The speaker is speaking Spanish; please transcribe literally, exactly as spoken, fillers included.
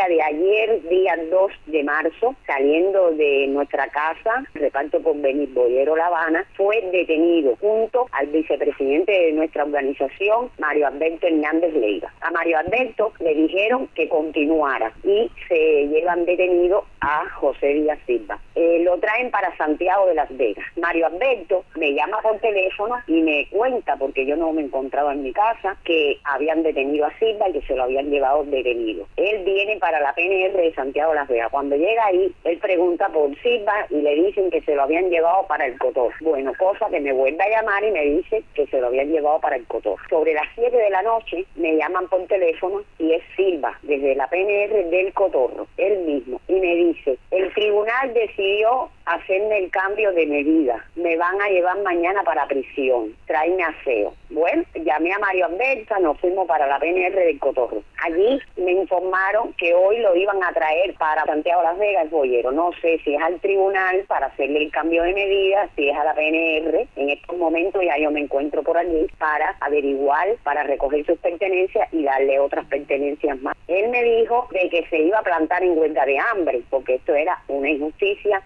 día de ayer, día dos de marzo, saliendo de nuestra casa, reparto por Benito Boyero La Habana, fue detenido junto al vicepresidente de nuestra organización, Mario Alberto Hernández Leiva. A Mario Alberto le dijeron que continuara y se llevan detenido a José Díaz Silva. Eh, lo traen para Santiago de Las Vegas. Mario Alberto me llama por teléfono y me cuenta, porque yo no me encontraba en mi casa, que habían detenido a Silva y que se lo habían llevado detenido. Él viene para la P N R de Santiago de Las Vegas. Cuando llega ahí, él pregunta por Silva y le dicen que se lo habían llevado para el Cotor. Bueno, cosa que me vuelve a llamar y me dice que se lo habían llevado para el Cotor. Sobre las siete de la noche me llaman por teléfono y es Silva, desde la P N R del Cotorro, él mismo, y me dice: el tribunal decidió hacerme el cambio de medida, me van a llevar mañana para prisión, tráeme aseo. Bueno, llamé a Mario Alberto, nos fuimos para la P N R del Cotorro. Allí me informaron que hoy lo iban a traer para Santiago de Las Vegas, el Boyero. No sé si es al tribunal para hacerle el cambio de medida, si es a la P N R. En estos momentos ya yo me encuentro por allí para averiguar, para recoger sus pertenencias y darle otras pertenencias más. Él me dijo de que se iba a plantar en huelga de hambre, porque esto era una injusticia